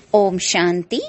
ഓം ശാന്തി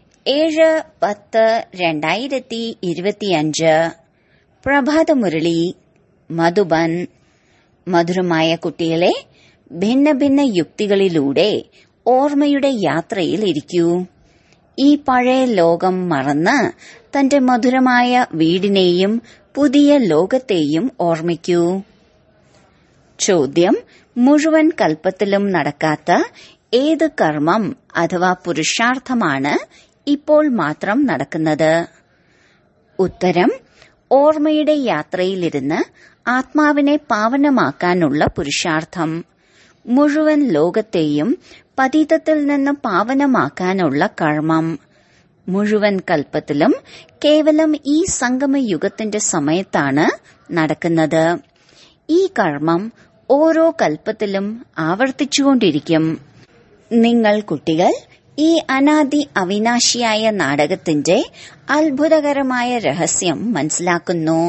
7/10/2025 പ്രഭാതമുരളി മധുബൻ. മധുരമായ കുട്ടികളെ, ഭിന്ന ഭിന്ന യുക്തികളിലൂടെ ഓർമ്മയുടെ യാത്രയിൽ ഇരിക്കൂ. ഈ പഴയ ലോകം മറന്ന് തന്റെ മധുരമായ വീടിനെയും പുതിയ ലോകത്തെയും ഓർമ്മിക്കൂ. ചോദ്യം: മുഴുവൻ കൽപ്പത്തിലും നടക്കാത്ത ഏത് കർമ്മം അഥവാ പുരുഷാർത്ഥമാണ് ഇപ്പോൾ മാത്രം നടക്കുന്നത്? ഉത്തരം: ഓർമ്മയുടെ യാത്രയിലിരുന്ന് ആത്മാവിനെ പാവനമാക്കാനുള്ള പുരുഷാർത്ഥം. മുഴുവൻ ലോകത്തെയും പതീതത്തിൽ നിന്ന് പാവനമാക്കാനുള്ള കർമ്മം. മുഴുവൻ കൽപ്പത്തിലും കേവലം ഈ സംഗമയുഗത്തിന്റെ സമയത്താണ് നടക്കുന്നത്. ഈ കർമ്മം ഓരോ കൽപ്പത്തിലും ആവർത്തിച്ചുകൊണ്ടിരിക്കും. നിങ്ങൾ കുട്ടികൾ ഈ അനാദി അവിനാശിയായ നാടകത്തിന്റെ അത്ഭുതകരമായ രഹസ്യം മനസ്സിലാക്കുന്നു.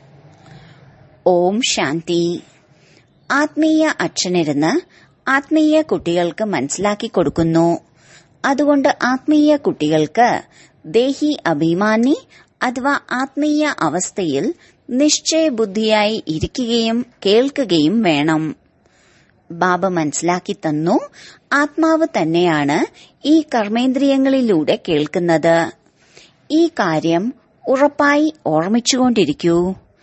ഓം ശാന്തി. ആത്മീയ അച്ഛനിരുന്ന് ആത്മീയ കുട്ടികൾക്ക് മനസ്സിലാക്കി കൊടുക്കുന്നു. അതുകൊണ്ട് ആത്മീയ കുട്ടികൾക്ക് ദേഹി അഭിമാനി അഥവാ ആത്മീയ അവസ്ഥയിൽ നിശ്ചയബുദ്ധിയായി ഇരിക്കുകയും കേൾക്കുകയും വേണം. ബാബ മനസ്സിലാക്കി തന്നു, ആത്മാവ് തന്നെയാണ് ഈ കർമ്മേന്ദ്രിയങ്ങളിലൂടെ കേൾക്കുന്നത്. ഈ കാര്യം ഉറപ്പായി ഓർമ്മിച്ചുകൊണ്ടിരിക്കൂ.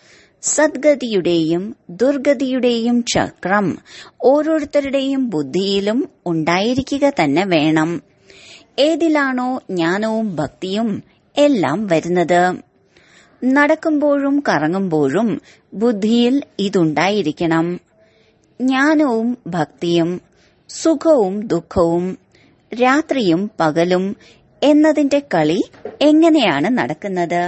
സദ്ഗതിയുടെയും ദുർഗതിയുടെയും ചക്രം ഓരോരുത്തരുടെയും ബുദ്ധിയിലും ഉണ്ടായിരിക്കുക തന്നെ വേണം. ഏതിലാണോ ജ്ഞാനവും ഭക്തിയും എല്ലാം വരുന്നത്? നടക്കുമ്പോഴും കറങ്ങുമ്പോഴും ബുദ്ധിയിൽ ഇതുണ്ടായിരിക്കണം. ജ്ഞാനവും ഭക്തിയും, സുഖവും ദുഃഖവും, രാത്രിയും പകലും എന്നതിന്റെ കളി എങ്ങനെയാണ് നടക്കുന്നത്?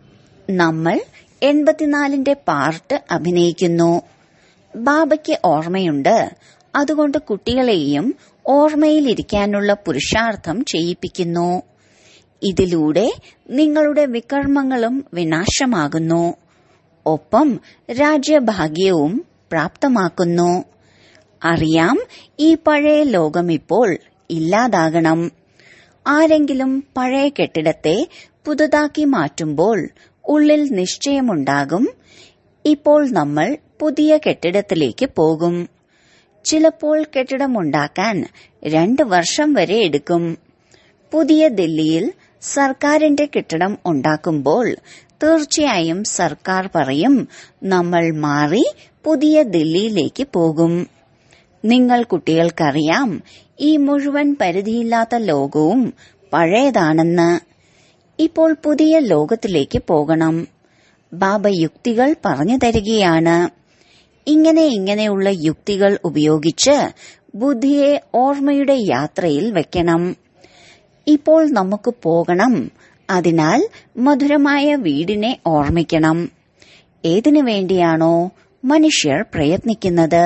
നമ്മൾ 84ന്റെ പാർട്ട് അഭിനയിക്കുന്നു. ബാബയ്ക്ക് ഓർമ്മയുണ്ട്. അതുകൊണ്ട് കുട്ടികളെയും ഓർമ്മയിലിരിക്കാനുള്ള പുരുഷാർത്ഥം ചെയ്യിപ്പിക്കുന്നു. ഇതിലൂടെ നിങ്ങളുടെ വികർമ്മങ്ങളും വിനാശമാകുന്നു. ഒപ്പം രാജ്യഭാഗ്യവും പ്രാപ്തമാക്കുന്നു. അറിയാം, ഈ പഴയ ലോകം ഇപ്പോൾ ഇല്ലാതാകണം. ആരെങ്കിലും പഴയ കെട്ടിടത്തെ പുതുതാക്കി മാറ്റുമ്പോൾ ഉള്ളിൽ നിശ്ചയമുണ്ടാകും, ഇപ്പോൾ നമ്മൾ പുതിയ കെട്ടിടത്തിലേക്ക് പോകും. ചിലപ്പോൾ കെട്ടിടമുണ്ടാക്കാൻ 2 വർഷം വരെ എടുക്കും. പുതിയ ദില്ലിയിൽ സർക്കാരിന്റെ കെട്ടിടം ഉണ്ടാക്കുമ്പോൾ തീർച്ചയായും സർക്കാർ പറയും, നമ്മൾ മാറി പുതിയ ദില്ലിയിലേക്ക് പോകും. നിങ്ങൾ കുട്ടികൾക്കറിയാം, ഈ മുഴുവൻ പരിധിയില്ലാത്ത ലോകവും പഴയതാണെന്ന്. ഇപ്പോൾ പുതിയ ലോകത്തിലേക്ക് പോകണം. ബാബ യുക്തികൾ പറഞ്ഞു തരികയാണ്. ഇങ്ങനെയുള്ള യുക്തികൾ ഉപയോഗിച്ച് ബുദ്ധിയെ ഓർമ്മയുടെ യാത്രയിൽ വെക്കണം. ഇപ്പോൾ നമുക്ക് പോകണം. അതിനാൽ മധുരമായ വീടിനെ ഓർമ്മിക്കണം. ഏതിനു വേണ്ടിയാണോ മനുഷ്യർ പ്രയത്നിക്കുന്നത്?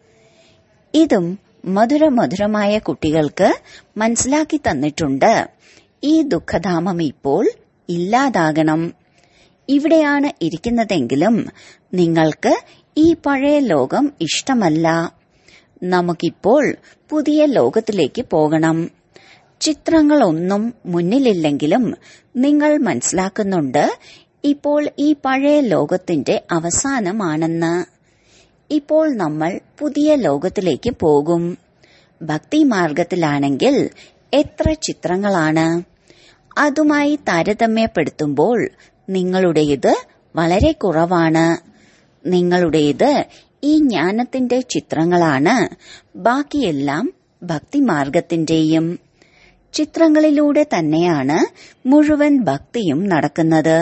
ഇതും മധുരമായ കുട്ടികൾക്ക് മനസ്സിലാക്കി തന്നിട്ടുണ്ട്. ഈ ദുഃഖധാമം ഇപ്പോൾ ഇല്ലാതാകണം. ഇവിടെയാണ് ഇരിക്കുന്നതെങ്കിലും നിങ്ങൾക്ക് ഈ പഴയ ലോകം ഇഷ്ടമല്ല. നമുക്കിപ്പോൾ പുതിയ ലോകത്തിലേക്ക് പോകണം. ചിത്രങ്ങളൊന്നും മുന്നിലില്ലെങ്കിലും നിങ്ങൾ മനസ്സിലാക്കുന്നുണ്ട്, ഇപ്പോൾ ഈ പഴയ ലോകത്തിന്റെ അവസാനമാണെന്ന്. ഇപ്പോൾ നമ്മൾ പുതിയ ലോകത്തിലേക്ക് പോകും. ഭക്തി മാർഗത്തിലാണെങ്കിൽ എത്ര ചിത്രങ്ങളാണ്! അതുമായി താരതമ്യപ്പെടുത്തുമ്പോൾ നിങ്ങളുടേത് വളരെ കുറവാണ്. നിങ്ങളുടേത് ഈ ജ്ഞാനത്തിന്റെ ചിത്രങ്ങളാണ്. ബാക്കിയെല്ലാം ഭക്തിമാർഗത്തിന്റെയും ചിത്രങ്ങളിലൂടെ തന്നെയാണ് മുഴുവൻ ഭക്തിയും നടക്കുന്നത്.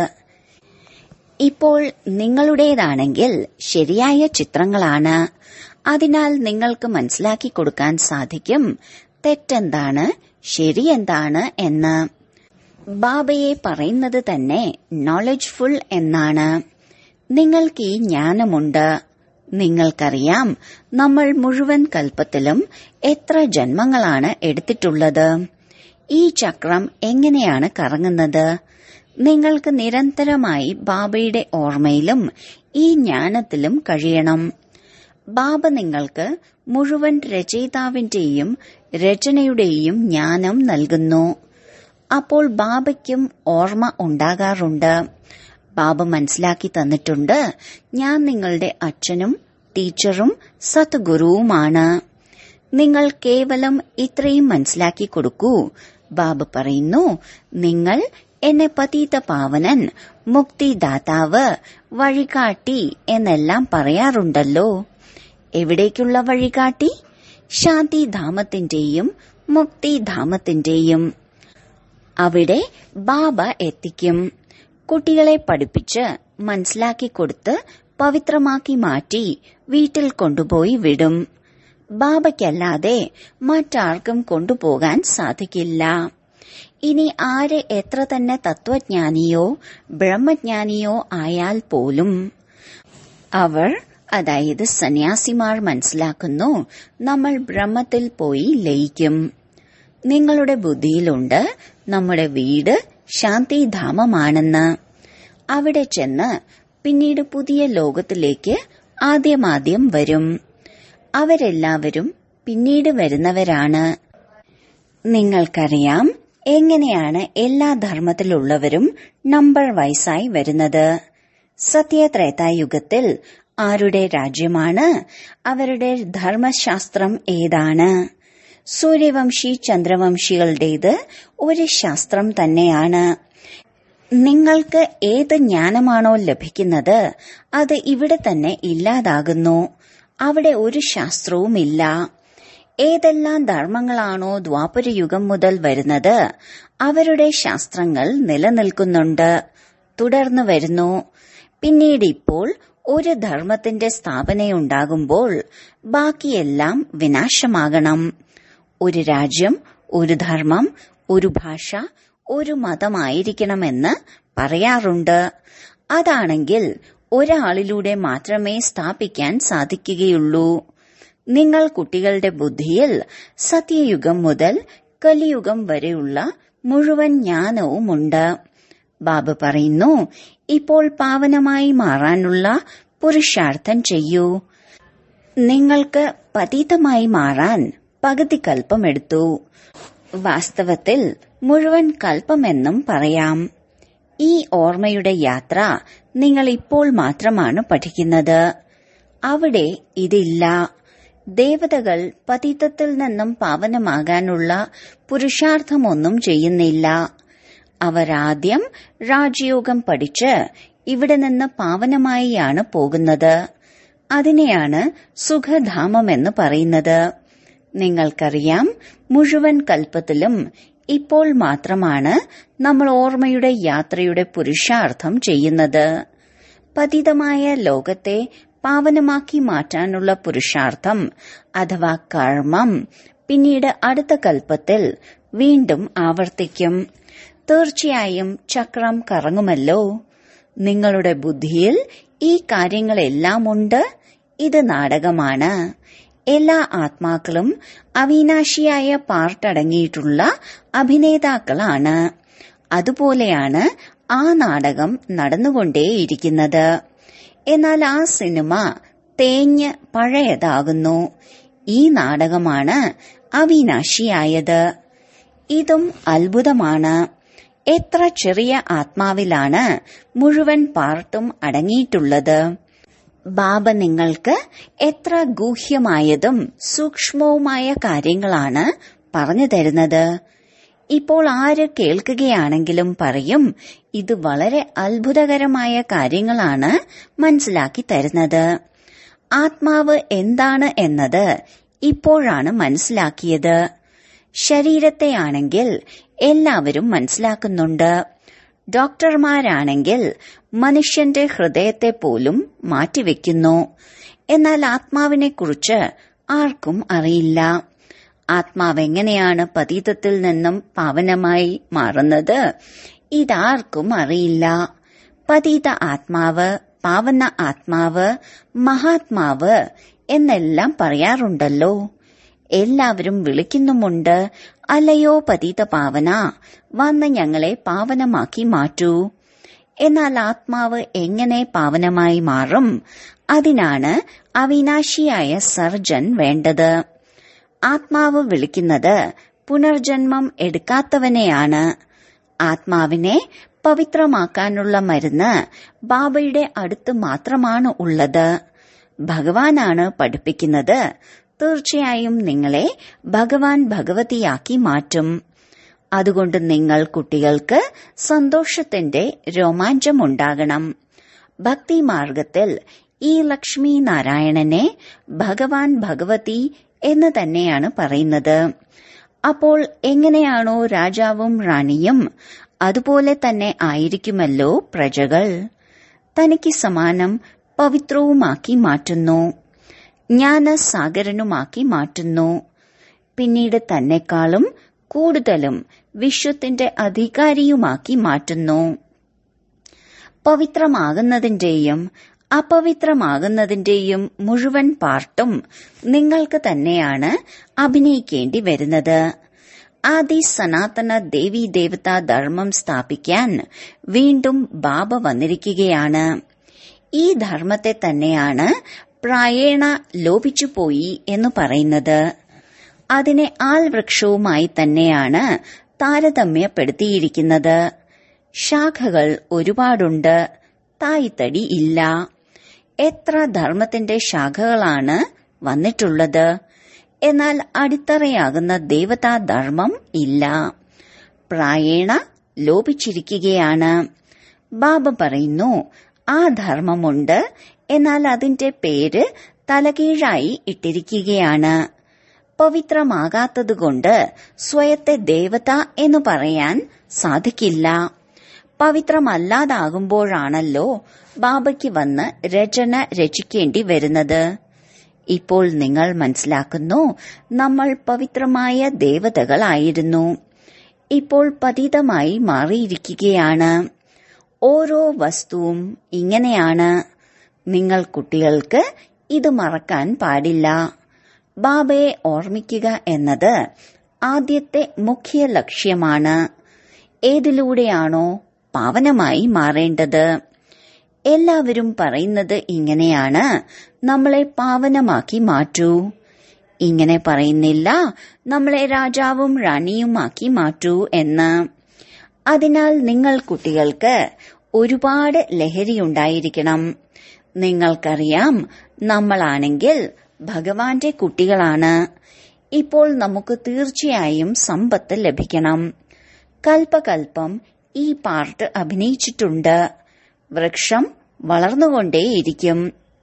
ഇപ്പോൾ നിങ്ങളുടേതാണെങ്കിൽ ശരിയായ ചിത്രങ്ങളാണ്. അതിനാൽ നിങ്ങൾക്ക് മനസ്സിലാക്കി കൊടുക്കാൻ സാധിക്കും തെറ്റെന്താണ് ശരിയെന്താണ് എന്ന്. ബാബയെ പറയുന്നത് തന്നെ നോളജ്ഫുൾ എന്നാണ്. നിങ്ങൾക്ക് ഈ ജ്ഞാനമുണ്ട്. നിങ്ങൾക്കറിയാം, നമ്മൾ മുഴുവൻ കൽപ്പത്തിലും എത്ര ജന്മങ്ങളാണ് എടുത്തിട്ടുള്ളത്. ഈ ചക്രം എങ്ങനെയാണ് കറങ്ങുന്നത്? നിങ്ങൾക്ക് നിരന്തരമായി ബാബയുടെ ഓർമ്മയിലും ഈ ജ്ഞാനത്തിലും കഴിയണം. ബാബ നിങ്ങൾക്ക് മുഴുവൻ രചയിതാവിന്റെയും രചനയുടെയും ജ്ഞാനം നൽകുന്നു. അപ്പോൾ ബാബയ്ക്കും ഓർമ്മ ഉണ്ടാകാറുണ്ട്. ബാബ മനസ്സിലാക്കി തന്നിട്ടുണ്ട്, ഞാൻ നിങ്ങളുടെ അച്ഛനും ടീച്ചറും സദ്ഗുരുവുമാണ്. നിങ്ങൾ കേവലം ഇത്രയും മനസ്സിലാക്കി കൊടുക്കൂ. ബാബ പറയുന്നു, നിങ്ങൾ എന്നെ പതീത പാവനൻ, മുക്തിദാതാവ്, വഴികാട്ടി എന്നെല്ലാം പറയാറുണ്ടല്ലോ. എവിടേക്കുള്ള വഴികാട്ടി? ശാന്തിധാമത്തിന്റെയും മുക്തിധാമത്തിന്റെയും. അവിടെ ബാബ എത്തിക്കും. കുട്ടികളെ പഠിപ്പിച്ച് മനസ്സിലാക്കി കൊടുത്ത് പവിത്രമാക്കി മാറ്റി വീട്ടിൽ കൊണ്ടുപോയി വിടും. ബാബയ്ക്കല്ലാതെ മറ്റാർക്കും കൊണ്ടുപോകാൻ സാധിക്കില്ല. ഇനി ആര് എത്ര തന്നെ തത്വജ്ഞാനിയോ ബ്രഹ്മജ്ഞാനിയോ ആയാൽ പോലും അവർ, അതായത് സന്യാസിമാർ, മനസ്സിലാക്കുന്നു നമ്മൾ ബ്രഹ്മത്തിൽ പോയി ലയിക്കും. നിങ്ങളുടെ ബുദ്ധിയിലുണ്ട് നമ്മുടെ വീട് ശാന്തിധാമമാണെന്ന്. അവിടെ ചെന്ന് പിന്നീട് പുതിയ ലോകത്തിലേക്ക് ആദ്യമാദ്യം വരും. അവരെല്ലാവരും പിന്നീട് വരുന്നവരാണ്. നിങ്ങൾക്കറിയാം എങ്ങനെയാണ് എല്ലാ ധർമ്മത്തിലുള്ളവരും നമ്പർ വൈസായി വരുന്നത്. സത്യത്രേതായുഗത്തിൽ ആരുടെ രാജ്യമാണ്? അവരുടെ ധർമ്മശാസ്ത്രം ഏതാണ്? സൂര്യവംശി ചന്ദ്രവംശികളുടേത് ഒരു ശാസ്ത്രം തന്നെയാണ്. നിങ്ങൾക്ക് ഏത് ജ്ഞാനമാണോ ലഭിക്കുന്നത് അത് ഇവിടെ തന്നെ ഇല്ലാതാകുന്നു. അവിടെ ഒരു ശാസ്ത്രവുമില്ല. ഏതെല്ലാം ധർമ്മങ്ങളാണോ ദ്വാപരയുഗം മുതൽ വരുന്നത് അവരുടെ ശാസ്ത്രങ്ങൾ നിലനിൽക്കുന്നുണ്ട്, തുടർന്നു വരുന്നു. പിന്നീട് ഇപ്പോൾ ഒരു ധർമ്മത്തിന്റെ സ്ഥാപനയുണ്ടാകുമ്പോൾ ബാക്കിയെല്ലാം വിനാശമാകണം. ഒരു രാജ്യം, ഒരു ധർമ്മം, ഒരു ഭാഷ, ഒരു മതമായിരിക്കണമെന്ന് പറയാറുണ്ട്. അതാണെങ്കിൽ ഒരാളിലൂടെ മാത്രമേ സ്ഥാപിക്കാൻ സാധിക്കുകയുള്ളൂ. നിങ്ങൾ കുട്ടികളുടെ ബുദ്ധിയിൽ സത്യയുഗം മുതൽ കലിയുഗം വരെയുള്ള മുഴുവൻ ജ്ഞാനവുമുണ്ട്. ബാബ പറയുന്നു, ഇപ്പോൾ പാവനമായി മാറാനുള്ള പുരുഷാർത്ഥം ചെയ്യൂ. നിങ്ങൾക്ക് പതീതമായി മാറാൻ പകുതി കൽപ്പമെടുത്തു. വാസ്തവത്തിൽ മുഴുവൻ കൽപ്പമെന്നും പറയാം. ഈ ഓർമ്മയുടെ യാത്ര നിങ്ങൾ ഇപ്പോൾ മാത്രമാണ് പഠിക്കുന്നത്. അവിടെ ഇതില്ല. ദേവതകൾ പതീതത്തിൽ നിന്നും പാവനമാകാനുള്ള പുരുഷാർത്ഥമൊന്നും ചെയ്യുന്നില്ല. അവരാദ്യം രാജയോഗം പഠിച്ച് ഇവിടെ നിന്ന് പാവനമായിയാണ് പോകുന്നത്. അതിനെയാണ് സുഖധാമമെന്ന് പറയുന്നത്. നിങ്ങൾക്കറിയാം മുഴുവൻ കൽപ്പത്തിലും ഇപ്പോൾ മാത്രമാണ് നമ്മൾ ഓർമ്മയുടെ യാത്രയുടെ പുരുഷാർത്ഥം ചെയ്യുന്നത്. പതിതമായ ലോകത്തെ പാവനമാക്കി മാറ്റാനുള്ള പുരുഷാർത്ഥം അഥവാ കർമ്മം പിന്നീട് അടുത്ത കൽപ്പത്തിൽ വീണ്ടും ആവർത്തിക്കും. തീർച്ചയായും ചക്രം കറങ്ങുമല്ലോ. നിങ്ങളുടെ ബുദ്ധിയിൽ ഈ കാര്യങ്ങളെല്ലാം ഉണ്ട്. ഇത് നാടകമാണ്. എല്ലാ ആത്മാക്കളും അവിനാശിയായ പാർട്ടടങ്ങിയിട്ടുള്ള അഭിനേതാക്കളാണ്. അതുപോലെയാണ് ആ നാടകം നടന്നുകൊണ്ടേയിരിക്കുന്നത്. എന്നാൽ ആ സിനിമ തേഞ്ഞ് പഴയതാകുന്നു. ഈ നാടകമാണ് അവിനാശിയായത്. ഇതും അത്ഭുതമാണ്. എത്ര ചെറിയ ആത്മാവിലാണ് മുഴുവൻ പാർട്ടും അടങ്ങിയിട്ടുള്ളത്. ബാബ നിങ്ങൾക്ക് എത്ര ഗൂഹ്യമായതും സൂക്ഷ്മവുമായ കാര്യങ്ങളാണ് പറഞ്ഞു തരുന്നത്. ഇപ്പോൾ ആര് കേൾക്കുകയാണെങ്കിലും പറയും, ഇത് വളരെ അത്ഭുതകരമായ കാര്യങ്ങളാണ് മനസ്സിലാക്കി തരുന്നത്. ആത്മാവ് എന്താണ് എന്നത് ഇപ്പോഴാണ് മനസ്സിലാക്കിയത്. ശരീരത്തെയാണെങ്കിൽ എല്ലാവരും മനസ്സിലാക്കുന്നുണ്ട്. ഡോക്ടർമാരാണെങ്കിൽ മനുഷ്യന്റെ ഹൃദയത്തെ പോലും മാറ്റിവെക്കുന്നു. എന്നാൽ ആത്മാവിനെക്കുറിച്ച് ആർക്കും അറിയില്ല. ആത്മാവെങ്ങനെയാണ് പതീതത്തിൽ നിന്നും പാവനമായി മാറുന്നത് ഇതാർക്കും അറിയില്ല. പതീത ആത്മാവ്, പാവന ആത്മാവ്, മഹാത്മാവ് എന്നെല്ലാം പറയാറുണ്ടല്ലോ. എല്ലാവരും വിളിക്കുന്നുമുണ്ട്, അല്ലയോ പതീത പാവന, വന്ന് ഞങ്ങളെ പാവനമാക്കി മാറ്റൂ. എന്നാൽ ആത്മാവ് എങ്ങനെ പാവനമായി മാറും? അതിനാണ് അവിനാശിയായ സർജൻ വേണ്ടത്. ആത്മാവ് വിളിക്കുന്നത് പുനർജന്മം എടുക്കാത്തവനെയാണ്. ആത്മാവിനെ പവിത്രമാക്കാനുള്ള മരുന്ന് ബാബയുടെ അടുത്ത് മാത്രമാണ് ഉള്ളത്. ഭഗവാനാണ് പഠിപ്പിക്കുന്നത്. തീർച്ചയായും നിങ്ങളെ ഭഗവാൻ ഭഗവതിയാക്കി മാറ്റും. അതുകൊണ്ട് നിങ്ങൾ കുട്ടികൾക്ക് സന്തോഷത്തിന്റെ രോമാഞ്ചമുണ്ടാകണം. ഭക്തി മാർഗത്തിൽ ഈ ലക്ഷ്മി നാരായണനെ ഭഗവാൻ ഭഗവതി എന്ന് തന്നെയാണ് പറയുന്നത്. അപ്പോൾ എങ്ങനെയാണോ രാജാവും റാണിയും അതുപോലെ തന്നെ ആയിരിക്കുമല്ലോ പ്രജകൾ. തനിക്ക് സമാനം പവിത്രവുമാക്കി മാറ്റുന്നു, ജ്ഞാനസാഗരനുമാക്കി മാറ്റുന്നു. പിന്നീട് തന്നെക്കാളും കൂടുതലും വിശ്വത്തിന്റെ അധികാരിയുമാക്കി മാറ്റുന്നു. പവിത്രമാകുന്നതിന്റെയും അപവിത്രമാകുന്നതിന്റെയും മുഴുവൻ പാർട്ടും നിങ്ങൾക്ക് തന്നെയാണ് അഭിനയിക്കേണ്ടി വരുന്നത്. ആദി സനാതന ദേവീ ദേവതാ ധർമ്മം സ്ഥാപിക്കാൻ വീണ്ടും ബാബ വന്നിരിക്കുകയാണ്. ഈ ധർമ്മത്തെ തന്നെയാണ് പ്രായേണ ലോപിച്ചുപോയി എന്ന് പറയുന്നത്. അതിനെ ആൽവൃക്ഷവുമായി തന്നെയാണ് താരതമ്യപ്പെടുത്തിയിരിക്കുന്നത്. ശാഖകൾ ഒരുപാടുണ്ട്, തായ്തടി ഇല്ല. എത്ര ധർമ്മത്തിന്റെ ശാഖകളാണ് വന്നിട്ടുള്ളത്, എന്നാൽ അടിത്തറയാകുന്ന ദേവതാധർമ്മം ഇല്ല. പ്രായേണ ലോപിച്ചിരിക്കുകയാണ്. ബാബ പറയുന്നു, ആ ധർമ്മമുണ്ട്, എന്നാൽ അതിന്റെ പേര് തലകീഴായി ഇട്ടിരിക്കുകയാണ്. പവിത്രമാകാത്തതുകൊണ്ട് സ്വയത്തെ ദേവത എന്ന് പറയാൻ സാധിക്കില്ല. പവിത്രമല്ലാതാകുമ്പോഴാണല്ലോ ബാബയ്ക്ക് വന്ന് രചന രചിക്കേണ്ടി വരുന്നത്. ഇപ്പോൾ നിങ്ങൾ മനസ്സിലാക്കുന്നു, നമ്മൾ പവിത്രമായ ദേവതകളായിരുന്നു. ഇപ്പോൾ പതിതമായി മാറിയിരിക്കുകയാണ്. ഓരോ വസ്തുവും ഇങ്ങനെയാണ്. നിങ്ങൾ കുട്ടികൾക്ക് ഇത് മറക്കാൻ പാടില്ല. ബാബയെ ഓർമ്മിക്കുക എന്നത് ആദ്യത്തെ മുഖ്യ ലക്ഷ്യമാണ്. ഏതിലൂടെയാണോ പാവനമായി മാറേണ്ടത്. എല്ലാവരും പറയുന്നത് ഇങ്ങനെയാണ്, നമ്മളെ പാവനമാക്കി മാറ്റൂ. ഇങ്ങനെ പറയുന്നില്ല, നമ്മളെ രാജാവും റാണിയുമാക്കി മാറ്റൂ എന്ന്. അതിനാൽ നിങ്ങൾ കുട്ടികൾക്ക് ഒരുപാട് ലഹരിയുണ്ടായിരിക്കണം. നിങ്ങൾക്കറിയാം, നമ്മളാണെങ്കിൽ ഭഗവാന്റെ കുട്ടികളാണ്. ഇപ്പോൾ നമുക്ക് തീർച്ചയായും സമ്പത്ത് ലഭിക്കണം. കൽപ്പകൽപ്പം ഈ പാർട്ട് അഭിനയിച്ചിട്ടുണ്ട്. വൃക്ഷം വളർന്നുകൊണ്ടേയിരിക്കും.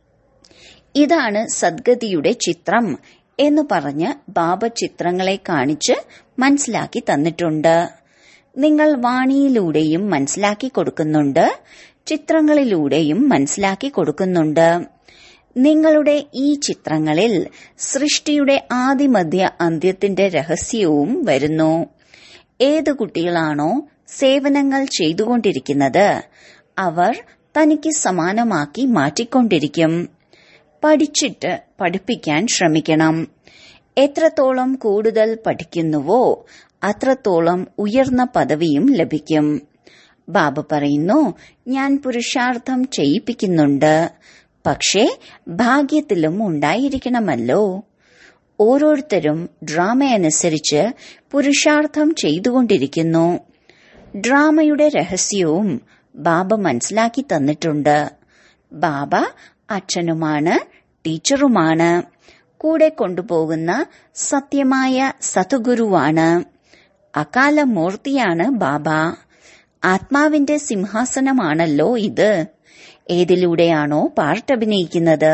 ഇതാണ് സദ്ഗതിയുടെ ചിത്രം എന്ന് പറഞ്ഞ് ബാബ ചിത്രങ്ങളെ കാണിച്ച് മനസ്സിലാക്കി തന്നിട്ടുണ്ട്. നിങ്ങൾ വാണിയിലൂടെയും മനസ്സിലാക്കി കൊടുക്കുന്നുണ്ട്, ചിത്രങ്ങളിലൂടെയും മനസ്സിലാക്കി കൊടുക്കുന്നുണ്ട്. നിങ്ങളുടെ ഈ ചിത്രങ്ങളിൽ സൃഷ്ടിയുടെ ആദിമധ്യ അന്ത്യത്തിന്റെ രഹസ്യവും വരുന്നു. ഏത് കുട്ടികളാണോ സേവനങ്ങൾ ചെയ്തുകൊണ്ടിരിക്കുന്നത്, അവർ തനിക്ക് സമാനമാക്കി മാറ്റിക്കൊണ്ടിരിക്കും. പഠിച്ചിട്ട് പഠിപ്പിക്കാൻ ശ്രമിക്കണം. എത്രത്തോളം കൂടുതൽ പഠിക്കുന്നുവോ അത്രത്തോളം ഉയർന്ന പദവിയും ലഭിക്കും. ബാബ പറയുന്നു, ഞാൻ പുരുഷാർത്ഥം ചെയ്യിപ്പിക്കുന്നുണ്ട്, പക്ഷേ ഭാഗ്യത്തിലും ഉണ്ടായിരിക്കണമല്ലോ. ഓരോരുത്തരും ഡ്രാമയനുസരിച്ച് പുരുഷാർത്ഥം ചെയ്തുകൊണ്ടിരിക്കുന്നു. ഡ്രാമയുടെ രഹസ്യവും ബാബ മനസ്സിലാക്കി തന്നിട്ടുണ്ട്. ബാബ അച്ഛനുമാണ്, ടീച്ചറുമാണ്, കൂടെ കൊണ്ടുപോകുന്ന സത്യമായ സദ്ഗുരുവാണ്. അകാലമൂർത്തിയാണ് ബാബ. ആത്മാവിന്റെ സിംഹാസനമാണല്ലോ ഇത്. ഏതിലൂടെയാണോ പാർട്ട് അഭിനയിക്കുന്നത്.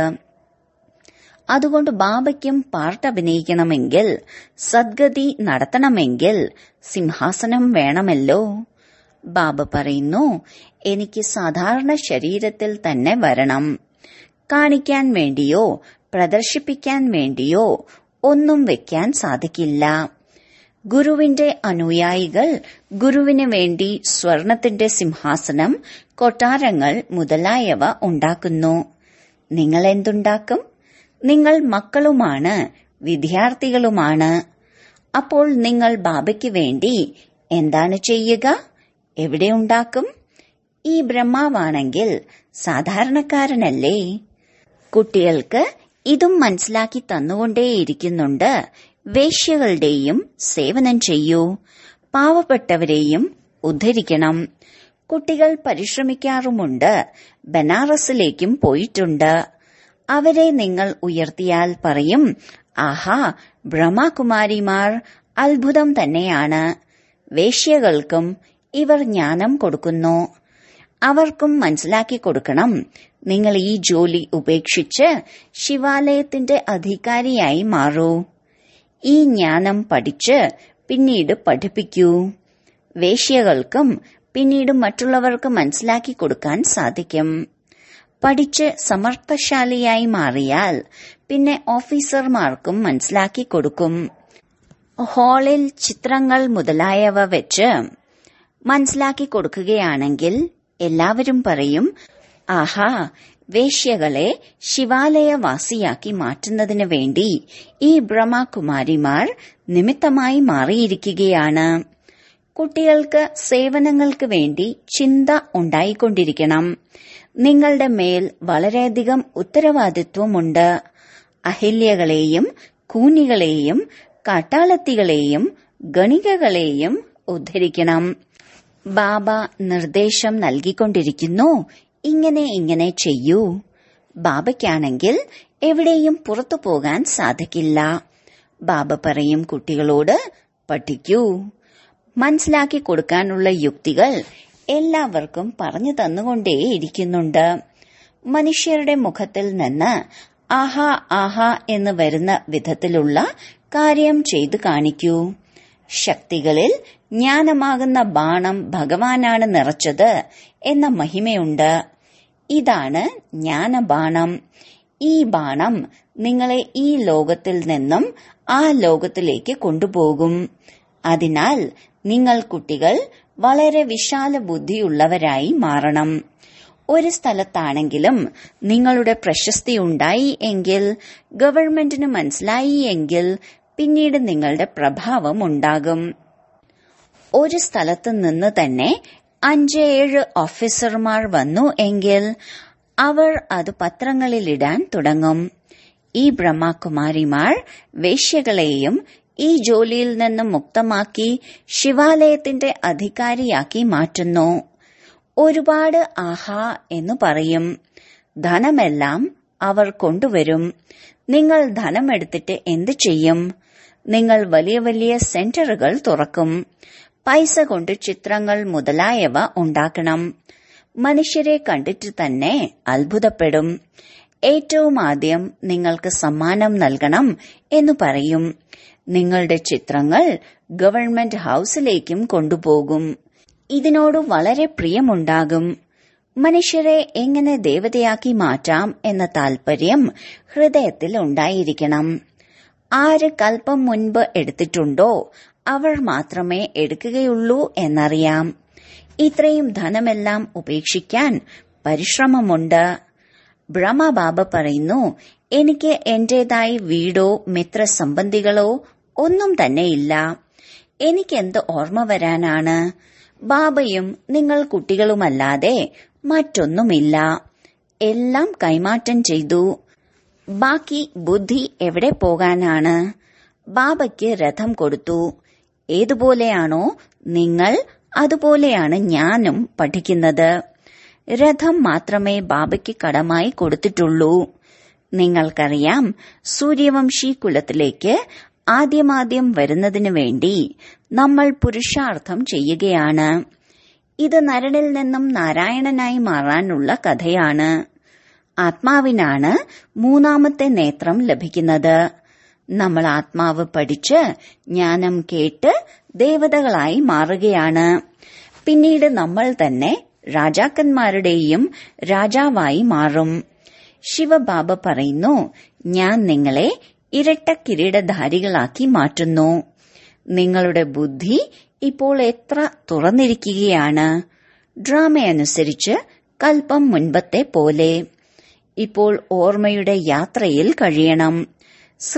അതുകൊണ്ട് ബാബയ്ക്കും പാർട്ട് അഭിനയിക്കണമെങ്കിൽ, സദ്ഗതി നടത്തണമെങ്കിൽ സിംഹാസനം വേണമല്ലോ. ബാബ പറയുന്നു, എനിക്ക് സാധാരണ ശരീരത്തിൽ തന്നെ വരണം. കാണിക്കാൻ വേണ്ടിയോ പ്രദർശിപ്പിക്കാൻ വേണ്ടിയോ ഒന്നും വെക്കാൻ സാധിക്കില്ല. ഗുരുവിന്റെ അനുയായികൾ ഗുരുവിന് വേണ്ടി സ്വർണത്തിന്റെ സിംഹാസനം, കൊട്ടാരങ്ങൾ മുതലായവ ഉണ്ടാക്കുന്നു. നിങ്ങൾ എന്തുണ്ടാക്കും? നിങ്ങൾ മക്കളുമാണ്, വിദ്യാർത്ഥികളുമാണ്. അപ്പോൾ നിങ്ങൾ ബാബയ്ക്ക് വേണ്ടി എന്താണ് ചെയ്യുക? എവിടെ ഉണ്ടാക്കും? ഈ ബ്രഹ്മാവാണെങ്കിൽ സാധാരണക്കാരനല്ലേ. കുട്ടികൾക്ക് ഇതും മനസ്സിലാക്കി തന്നുകൊണ്ടേയിരിക്കുന്നുണ്ട്. വേശ്യകളുടെയും സേവനം ചെയ്യൂ. പാവപ്പെട്ടവരെയും ഉദ്ധരിക്കണം. കുട്ടികൾ പരിശ്രമിക്കാറുമുണ്ട്. ബനാറസിലേക്കും പോയിട്ടുണ്ട്. അവരെ നിങ്ങൾ ഉയർത്തിയാൽ പറയും, ആഹാ, ബ്രഹ്മകുമാരിമാർ അത്ഭുതം തന്നെയാണ്. വേശ്യകൾക്കും ഇവർ ജ്ഞാനം കൊടുക്കുന്നു. അവർക്കും മനസ്സിലാക്കി കൊടുക്കണം, നിങ്ങൾ ഈ ജോലി ഉപേക്ഷിച്ച് ശിവാലയത്തിന്റെ അധികാരിയായി മാറൂ. ഈ ജ്ഞാനം പഠിച്ച് പിന്നീട് പഠിപ്പിക്കൂ. വേശ്യകൾക്കും പിന്നീട് മറ്റുള്ളവർക്ക് മനസ്സിലാക്കി കൊടുക്കാൻ സാധിക്കും. പഠിച്ച് സമർത്ഥശാലിയായി മാറിയാൽ പിന്നെ ഓഫീസർമാർക്കും മനസ്സിലാക്കി കൊടുക്കും. ഹാളിൽ ചിത്രങ്ങൾ മുതലായവ വെച്ച് മനസ്സിലാക്കി കൊടുക്കുകയാണെങ്കിൽ എല്ലാവരും പറയും, ആഹാ, വേശ്യകളെ ശിവാലയവാസിയാക്കി മാറ്റുന്നതിന് വേണ്ടി ഈ ബ്രഹ്മകുമാരിമാർ നിമിത്തമായി മാറിയിരിക്കുകയാണ്. കുട്ടികൾക്ക് സേവനങ്ങൾക്ക് വേണ്ടി ചിന്ത ഉണ്ടായിക്കൊണ്ടിരിക്കണം. നിങ്ങളുടെ മേൽ വളരെയധികം ഉത്തരവാദിത്വമുണ്ട്. അഹില്യകളെയും കൂനികളെയും കാട്ടാളത്തികളെയും ഗണികകളെയും ഉദ്ധരിക്കണം. ബാബ നിർദ്ദേശം നൽകിക്കൊണ്ടിരിക്കുന്നു, ഇങ്ങനെ ചെയ്യൂ. ബാബയ്ക്കാണെങ്കിൽ എവിടെയും പുറത്തു പോകാൻ സാധിക്കില്ല. ബാബ പറയും കുട്ടികളോട് പഠിക്കൂ. മനസ്സിലാക്കി കൊടുക്കാനുള്ള യുക്തികൾ എല്ലാവർക്കും പറഞ്ഞു തന്നുകൊണ്ടേയിരിക്കുന്നുണ്ട്. മനുഷ്യരുടെ മുഖത്തിൽ നിന്ന് ആഹാ ആഹാ എന്ന് വരുന്ന വിധത്തിലുള്ള കാര്യം ചെയ്തു കാണിക്കൂ. ശക്തികളിൽ ജ്ഞാനമാകുന്ന ബാണം ഭഗവാനാണ് നിറച്ചത് എന്ന മഹിമയുണ്ട്. ഇതാണ് ജ്ഞാനബാണം. ഈ ബാണം നിങ്ങളെ ഈ ലോകത്തിൽ നിന്നും ആ ലോകത്തിലേക്ക് കൊണ്ടുപോകും. അതിനാൽ നിങ്ങൾ കുട്ടികൾ വളരെ വിശാല ബുദ്ധിയുള്ളവരായി മാറണം. ഒരു സ്ഥലത്താണെങ്കിലും നിങ്ങളുടെ പ്രശസ്തി ഉണ്ടായി എങ്കിൽ, ഗവൺമെന്റിന് മനസ്സിലായി എങ്കിൽ പിന്നീട് നിങ്ങളുടെ പ്രഭാവം ഉണ്ടാകും. ഒരു സ്ഥലത്ത് നിന്ന് തന്നെ 5-7 ഓഫീസർമാർ വന്നു എങ്കിൽ അവർ അത് പത്രങ്ങളിലിടാൻ തുടങ്ങും. ഈ ബ്രഹ്മകുമാരിമാർ വേശ്യകളെയും ഈ ജോലിയിൽ നിന്ന് മുക്തമാക്കി ശിവാലയത്തിന്റെ അധികാരിയാക്കി മാറ്റുന്നു. ഒരുപാട് ആഹാ എന്ന് പറയും. ധനമെല്ലാം അവർ കൊണ്ടുവരും. നിങ്ങൾ ധനമെടുത്തിട്ട് എന്ത് ചെയ്യും? നിങ്ങൾ വലിയ വലിയ സെന്ററുകൾ തുറക്കും. പൈസ കൊണ്ട് ചിത്രങ്ങൾ മുതലായവ ഉണ്ടാക്കണം. മനുഷ്യരെ കണ്ടിട്ട് തന്നെ അത്ഭുതപ്പെടും. ഏറ്റവും ആദ്യം നിങ്ങൾക്ക് സമ്മാനം നൽകണം എന്ന് പറയും. നിങ്ങളുടെ ചിത്രങ്ങൾ ഗവൺമെന്റ് ഹൌസിലേക്കും കൊണ്ടുപോകും. ഇതിനോട് വളരെ പ്രിയമുണ്ടാകും. മനുഷ്യരെ എങ്ങനെ ദേവതയാക്കി മാറ്റാം എന്ന താൽപര്യം ഹൃദയത്തിൽ ഉണ്ടായിരിക്കണം. ആര് കൽപ്പം മുൻപ് എടുത്തിട്ടുണ്ടോ അവർ മാത്രമേ എടുക്കുകയുള്ളൂ എന്നറിയാം. ഇത്രയും ധനമെല്ലാം ഉപേക്ഷിക്കാൻ പരിശ്രമമുണ്ട്. ബ്രഹ്മബാബ പറയുന്നു, എനിക്ക് എന്റേതായി വീടോ മിത്രസംബന്ധികളോ ഒന്നും തന്നെയില്ല. എനിക്കെന്ത് ഓർമ്മ വരാനാണ്? ബാബയും നിങ്ങൾ കുട്ടികളുമല്ലാതെ മറ്റൊന്നുമില്ല. എല്ലാം കൈമാറ്റം ചെയ്തു. ബാക്കി ബുദ്ധി എവിടെ പോകാനാണ്? ബാബയ്ക്ക് രഥം കൊടുത്തു. ഏതുപോലെയാണോ നിങ്ങൾ, അതുപോലെയാണ് ഞാനും പഠിക്കുന്നത്. രഥം മാത്രമേ ബാബയ്ക്ക് കടമായി കൊടുത്തിട്ടുള്ളൂ. നിങ്ങൾക്കറിയാം, സൂര്യവംശി കുലത്തിലേക്ക് ആദ്യമാദ്യം വരുന്നതിനു വേണ്ടി നമ്മൾ പുരുഷാർത്ഥം ചെയ്യുകയാണ്. ഇത് നരനിൽ നിന്നും നാരായണനായി മാറാനുള്ള കഥയാണ്. ആത്മാവിനാണ് മൂന്നാമത്തെ നേത്രം ലഭിക്കുന്നത്. നമ്മൾ ആത്മാവ് പഠിച്ച് ജ്ഞാനം കേട്ട് ദേവതകളായി മാറുകയാണ്. പിന്നീട് നമ്മൾ തന്നെ രാജാക്കന്മാരുടെയും രാജാവായി മാറും. ശിവബാബ പറയുന്നു, ഞാൻ നിങ്ങളെ ഇരട്ട കിരീടധാരികളാക്കി മാറ്റുന്നു. നിങ്ങളുടെ ബുദ്ധി ഇപ്പോൾ എത്ര തുറന്നിരിക്കുകയാണ്. ഡ്രാമയനുസരിച്ച് കൽപ്പം മുൻപത്തെ പോലെ. ഇപ്പോൾ ഓർമ്മയുടെ യാത്രയിൽ കഴിയണം.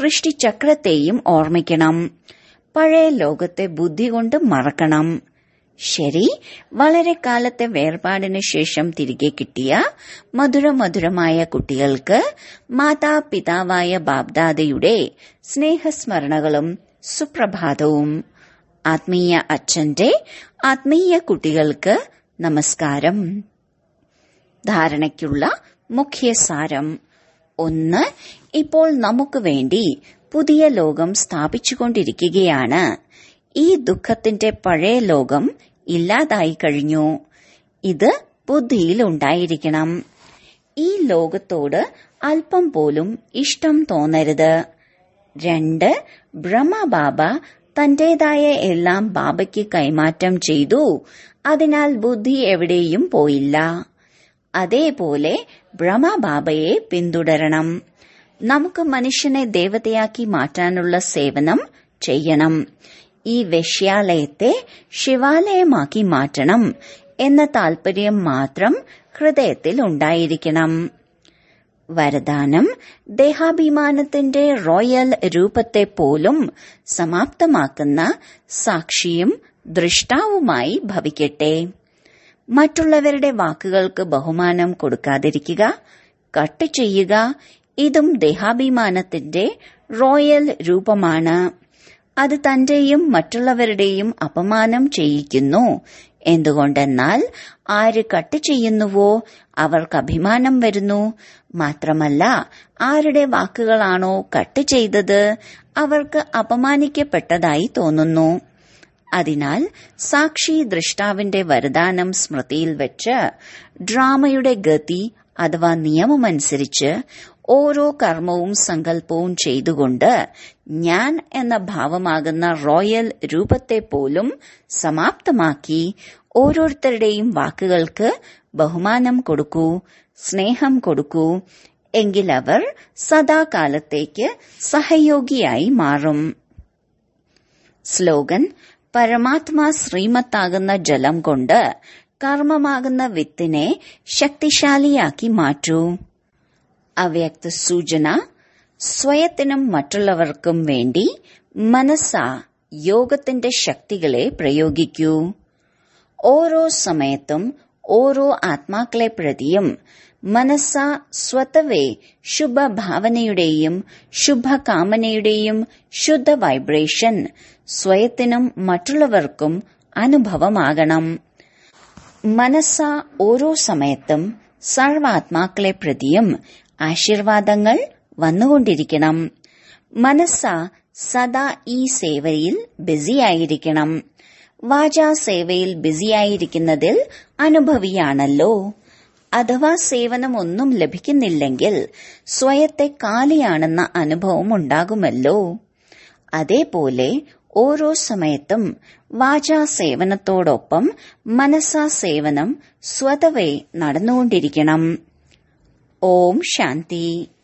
സൃഷ്ടിചക്രത്തെയും ഓർമ്മിക്കണം. പഴയ ലോകത്തെ ബുദ്ധി കൊണ്ട് മറക്കണം. ശരി, വളരെ കാലത്തെ വേർപാടിന് ശേഷം തിരികെ കിട്ടിയ മധുരമധുരമായ കുട്ടികൾക്ക് മാതാപിതാവായ ബാബ്ദാദയുടെ സ്നേഹസ്മരണകളും സുപ്രഭാതവും. ആത്മീയ അച്ഛന്റെ ആത്മീയ കുട്ടികൾക്ക് നമസ്കാരം. ധാരണയ്ക്കുള്ള മുഖ്യസാരം. 1. ഇപ്പോൾ നമുക്ക് വേണ്ടി പുതിയ ലോകം സ്ഥാപിച്ചുകൊണ്ടിരിക്കുകയാണ്. ഈ ദുഃഖത്തിന്റെ പഴയ ലോകം ഇല്ലാതായി കഴിഞ്ഞു. ഇത് ബുദ്ധിയിൽ ഉണ്ടായിരിക്കണം. ഈ ലോകത്തോട് അല്പം പോലും ഇഷ്ടം തോന്നരുത്. 2. ബ്രഹ്മബാബ തന്റേതായ എല്ലാം ബാബയ്ക്ക് കൈമാറ്റം ചെയ്തു. അതിനാൽ ബുദ്ധി എവിടെയും പോയില്ല. അതേപോലെ ബ്രഹ്മബാബയെ പിന്തുടരണം. നമുക്ക് മനുഷ്യനെ ദേവതയാക്കി മാറ്റാനുള്ള സേവനം ചെയ്യണം. ഈ വേശ്യാലയത്തെ ശിവാലയമാക്കി മാറ്റണം എന്ന താൽപര്യം മാത്രം ഹൃദയത്തിൽ ഉണ്ടായിരിക്കണം. വരദാനം: ദേഹാഭിമാനത്തിന്റെ റോയൽ രൂപത്തെ പോലും സമാപ്തമാക്കുന്ന സാക്ഷിയും ദൃഷ്ടാവുമായി ഭവിക്കട്ടെ. മറ്റുള്ളവരുടെ വാക്കുകൾക്ക് ബഹുമാനം കൊടുക്കാതിരിക്കുക, കട്ട് ചെയ്യുക. ഇതും ദേഹാഭിമാനത്തിന്റെ റോയൽ രൂപമാണ്. അത് തന്റെയും മറ്റുള്ളവരുടെയും അപമാനം ചെയ്യിക്കുന്നു. എന്തുകൊണ്ടെന്നാൽ ആര് കട്ട് ചെയ്യുന്നുവോ അവർക്ക് അഭിമാനം വരുന്നു. മാത്രമല്ല, ആരുടെ വാക്കുകളാണോ കട്ട് ചെയ്തത് അവർക്ക് അപമാനിക്കപ്പെട്ടതായി തോന്നുന്നു. അതിനാൽ സാക്ഷി ദൃഷ്ടാവിന്റെ വരദാനം സ്മൃതിയിൽ വെച്ച് ഡ്രാമയുടെ ഗതി അഥവാ നിയമമനുസരിച്ച് ഓരോ കർമ്മവും സങ്കല്പവും ചെയ്തുകൊണ്ട് ഞാൻ എന്ന ഭാവമാകുന്ന റോയൽ രൂപത്തെ പോലും സമാപ്തമാക്കി ഓരോരുത്തരുടെയും വാക്കുകൾക്ക് ബഹുമാനം കൊടുക്കൂ, സ്നേഹം കൊടുക്കൂ. എങ്കിലവർ സദാകാലത്തേക്ക് സഹയോഗിയായി മാറും. സ്ലോഗൻ: പരമാത്മാ ശ്രീമത്താകുന്ന ജലം കൊണ്ട് കർമ്മമാകുന്ന വിത്തിനെ ശക്തിശാലിയാക്കി മാറ്റൂ. അവ്യക്ത സൂചന: സ്വയത്തിനും മറ്റുള്ളവർക്കും വേണ്ടി മനസ്സാ യോഗത്തിന്റെ ശക്തികളെ പ്രയോഗിക്കൂ. ഓരോ സമയത്തും ഓരോ ആത്മാക്കളെ പ്രതിയും മനസ്സ സ്വതവേ ശുഭഭാവനയുടെയും ശുഭകാമനയുടെയും ശുദ്ധ വൈബ്രേഷൻ സ്വയത്തിനും മറ്റുള്ളവർക്കും അനുഭവമാകണം. മനസ്സ ഓരോ സമയത്തും സർവാത്മാക്കളെ പ്രതിയും ആശീർവാദങ്ങൾ വന്നുകൊണ്ടിരിക്കണം. മനസ്സ സദാ ഈ സേവയിൽ ബിസിയായിരിക്കണം. വാചാ സേവയിൽ ബിസിയായിരിക്കുന്നതിൽ അനുഭവിയാണല്ലോ. അഥവാ സേവനം ഒന്നും ലഭിക്കുന്നില്ലെങ്കിൽ സ്വയത്തെ കാലിയാണെന്ന അനുഭവം ഉണ്ടാകുമല്ലോ. അതേപോലെ ഓരോ സമയത്തും വാചാ സേവനത്തോടൊപ്പം മനസ്സാ സേവനം സ്വതവേ നടന്നുകൊണ്ടിരിക്കണം. ഓം ശാന്തി.